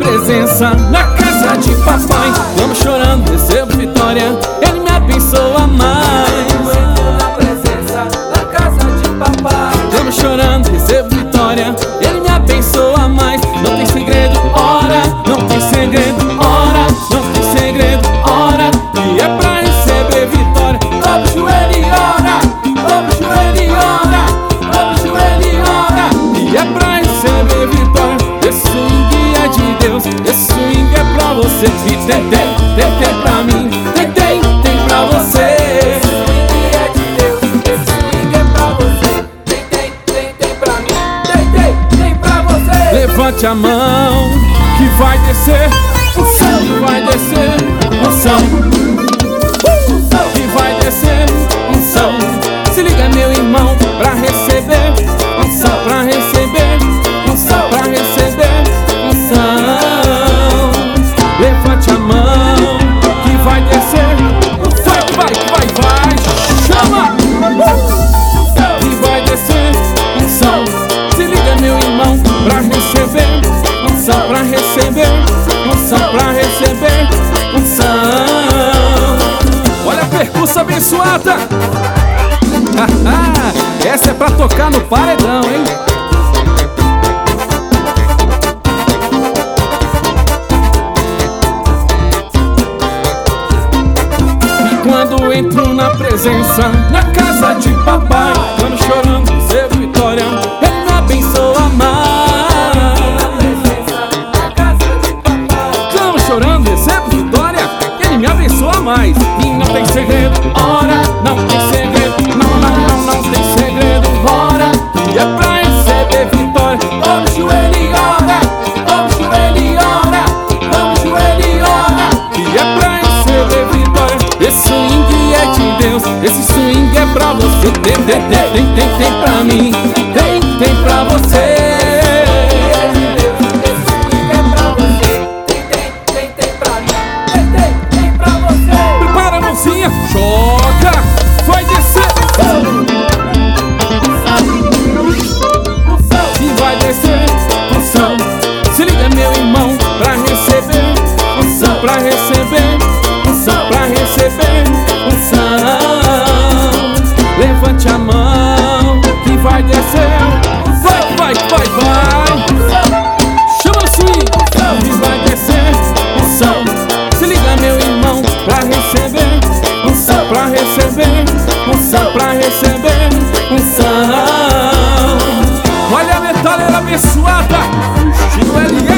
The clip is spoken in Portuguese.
presença na casa de papai. Vamos chorando, recebo vitória, ele me abençoa mais. Entro na presença na casa de papai. Vamos chorando, recebo vitória, ele me abençoa mais. Não tem segredo, ora, não tem segredo, ora, não tem segredo, ora, e é pra receber vitória. Dobra o joelho e ora, dobra o joelho e ora, dobra o joelho e ora, E é pra receber vitória. Esse swing é de Deus, esse swing é pra você. E tem pra mim, tem pra você. esse swing é de Deus, esse swing é pra você. Tem pra mim, tem pra você. Levante a mão, que vai descer unção, que vai descer unção, que vai descer unção. Se liga, meu irmão, pra receber unção, pra receber unção, pra receber unção. Levante a mão, que vai descer. Vai, chama! Que vai descer unção. Se liga, meu irmão, pra receber unção, pra receber unção, pra receber unção. Olha a percussa abençoada. Essa é pra tocar no paredão, hein? E quando entro na presença, na casa de papai, vamos chorando, recebo vitória, ele me abençoa mais. Na presença na casa de papai. Vamos chorando, recebo vitória, ele me abençoa mais. E não tem segredo, ora, não tem segredo, não tem segredo, ora, e é pra receber vitória. Dobra o joelho e ora, dobra o joelho e ora, dobra o joelho e ora, E é pra receber vitória. Esse swing é de Deus, esse swing é pra você. Tem pra mim, tem pra você. esse swing é pra você. Tem pra mim, tem pra você. Prepara a mãozinha, joga, vai descer. E vai descer unção. Se liga, meu irmão, pra receber unção, pra receber unção, pra receber unção. Levante a mão, que vai descer. Vai. Chama o swing, que vai descer unção. Se liga, meu irmão, pra receber unção, pra receber unção, pra receber unção. Olha a metaleira abençoada, Chico L.